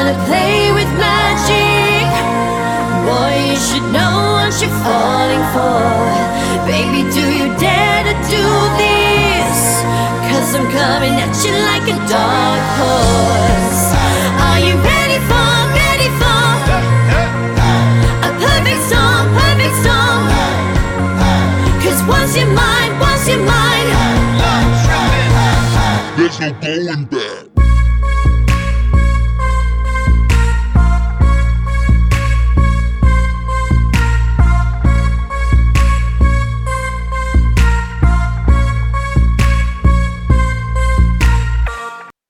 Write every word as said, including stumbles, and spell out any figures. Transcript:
wanna play with magic. Boy, you should know what you're falling for. Baby, do you dare to do this? Cause I'm coming at you like a dark horse. Are you ready for, ready for a perfect storm, perfect storm? Cause once you're mine, once you're mine, there's no going back.